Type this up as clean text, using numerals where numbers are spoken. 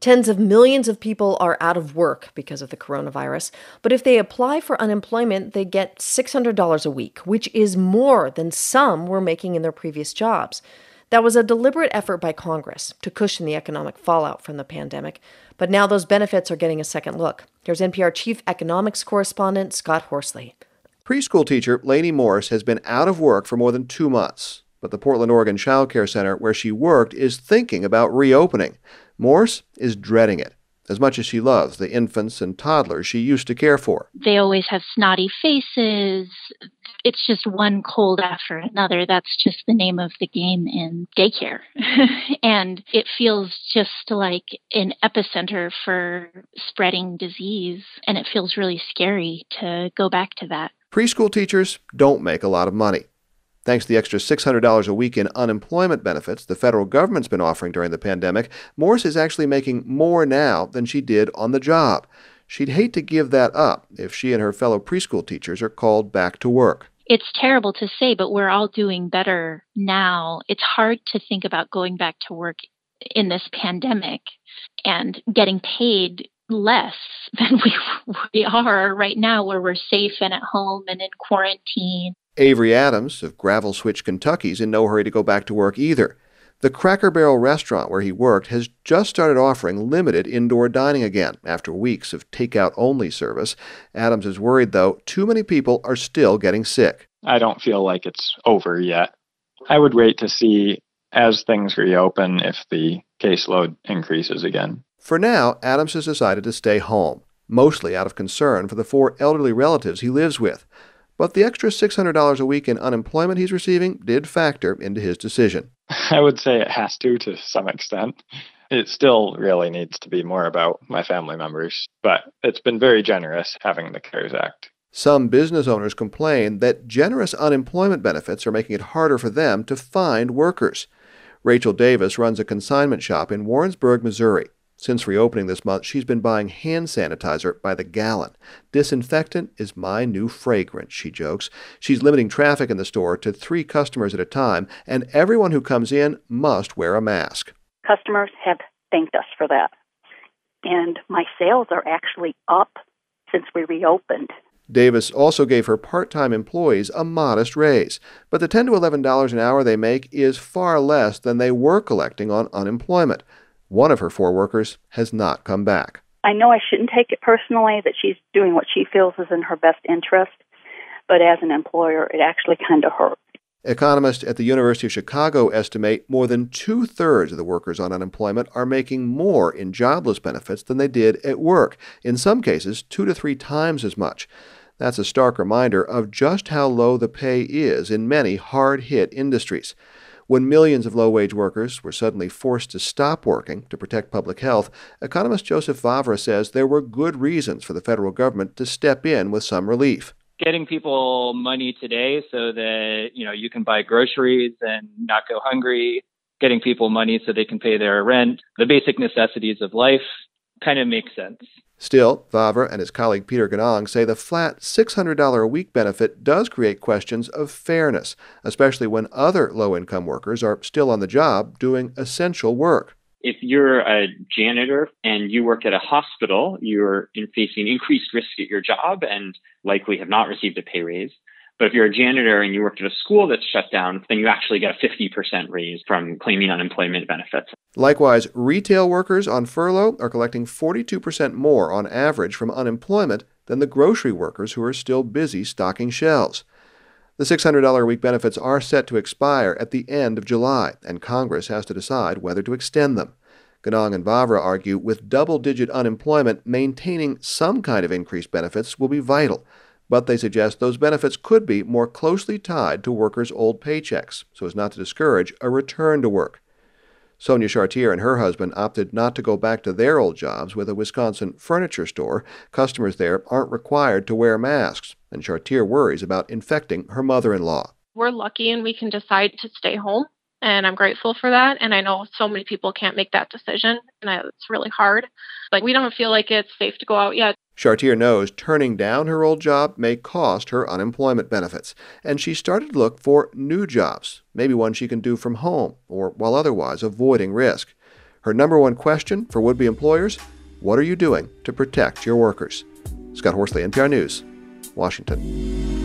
Tens of millions of people are out of work because of the coronavirus, but if they apply for unemployment, they get $600 a week, which is more than some were making in their previous jobs. That was a deliberate effort by Congress to cushion the economic fallout from the pandemic, but now those benefits are getting a second look. Here's NPR Chief Economics Correspondent Scott Horsley. Preschool teacher Lainey Morse has been out of work for more than 2 months, but the Portland, Oregon Child Care Center where she worked is thinking about reopening. Morse is dreading it, as much as she loves the infants and toddlers she used to care for. They always have snotty faces. It's just one cold after another. That's just the name of the game in daycare. And it feels just like an epicenter for spreading disease. And it feels really scary to go back to that. Preschool teachers don't make a lot of money. Thanks to the extra $600 a week in unemployment benefits the federal government's been offering during the pandemic, Morse is actually making more now than she did on the job. She'd hate to give that up if she and her fellow preschool teachers are called back to work. It's terrible to say, but we're all doing better now. It's hard to think about going back to work in this pandemic and getting paid less than we are right now, where we're safe and at home and in quarantine. Avery Adams of Gravel Switch, Kentucky is in no hurry to go back to work either. The Cracker Barrel restaurant where he worked has just started offering limited indoor dining again after weeks of takeout-only service. Adams is worried, though, too many people are still getting sick. I don't feel like it's over yet. I would wait to see as things reopen if the caseload increases again. For now, Adams has decided to stay home, mostly out of concern for the 4 elderly relatives he lives with. But the extra $600 a week in unemployment he's receiving did factor into his decision. I would say it has to some extent. It still really needs to be more about my family members, but it's been very generous having the CARES Act. Some business owners complain that generous unemployment benefits are making it harder for them to find workers. Rachel Davis runs a consignment shop in Warrensburg, Missouri. Since reopening this month, she's been buying hand sanitizer by the gallon. Disinfectant is my new fragrance, she jokes. She's limiting traffic in the store to 3 customers at a time, and everyone who comes in must wear a mask. Customers have thanked us for that. And my sales are actually up since we reopened. Davis also gave her part-time employees a modest raise, but the $10 to $11 an hour they make is far less than they were collecting on unemployment. One of her 4 workers has not come back. I know I shouldn't take it personally that she's doing what she feels is in her best interest, but as an employer, it actually kind of hurts. Economists at the University of Chicago estimate more than 2/3 of the workers on unemployment are making more in jobless benefits than they did at work, in some cases 2 to 3 times as much. That's a stark reminder of just how low the pay is in many hard-hit industries. When millions of low-wage workers were suddenly forced to stop working to protect public health, economist Joseph Vavra says there were good reasons for the federal government to step in with some relief. Getting people money today so that, you can buy groceries and not go hungry, getting people money so they can pay their rent, the basic necessities of life kind of makes sense. Still, Vavra and his colleague Peter Ganong say the flat $600 a week benefit does create questions of fairness, especially when other low-income workers are still on the job doing essential work. If you're a janitor and you work at a hospital, you're facing increased risk at your job and likely have not received a pay raise. But if you're a janitor and you work at a school that's shut down, then you actually get a 50% raise from claiming unemployment benefits. Likewise, retail workers on furlough are collecting 42% more on average from unemployment than the grocery workers who are still busy stocking shelves. The $600 a week benefits are set to expire at the end of July, and Congress has to decide whether to extend them. Ganong and Vavra argue with double-digit unemployment, maintaining some kind of increased benefits will be vital. But they suggest those benefits could be more closely tied to workers' old paychecks, so as not to discourage a return to work. Sonia Chartier and her husband opted not to go back to their old jobs with a Wisconsin furniture store. Customers there aren't required to wear masks, and Chartier worries about infecting her mother-in-law. We're lucky and we can decide to stay home, and I'm grateful for that. And I know so many people can't make that decision, and it's really hard. But we don't feel like it's safe to go out yet. Chartier knows turning down her old job may cost her unemployment benefits, and she started to look for new jobs, maybe one she can do from home or while otherwise avoiding risk. Her number one question for would-be employers: what are you doing to protect your workers? Scott Horsley, NPR News, Washington.